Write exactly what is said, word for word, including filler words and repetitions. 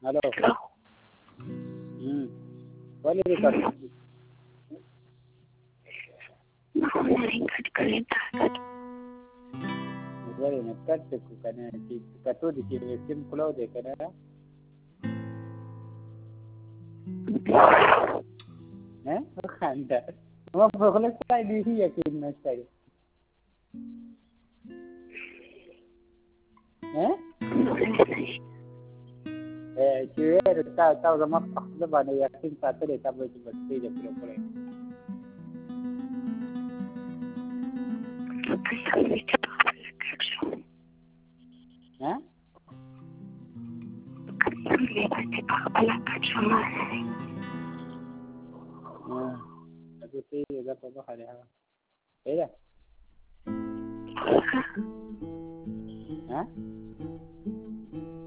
हेलो ولې دې کټ نه کټ کړی تا کټ ولې نه کټ کو کنه چې کټو دې چې سیم کولو دې کنه نه خنده نو په خپل ځای دی یقین نشته ها چې تا تا زما په خپل باندې یقین ساتلی تا به چې بچی دې کړو کړی ها aku sih juga apa kali ha beda hah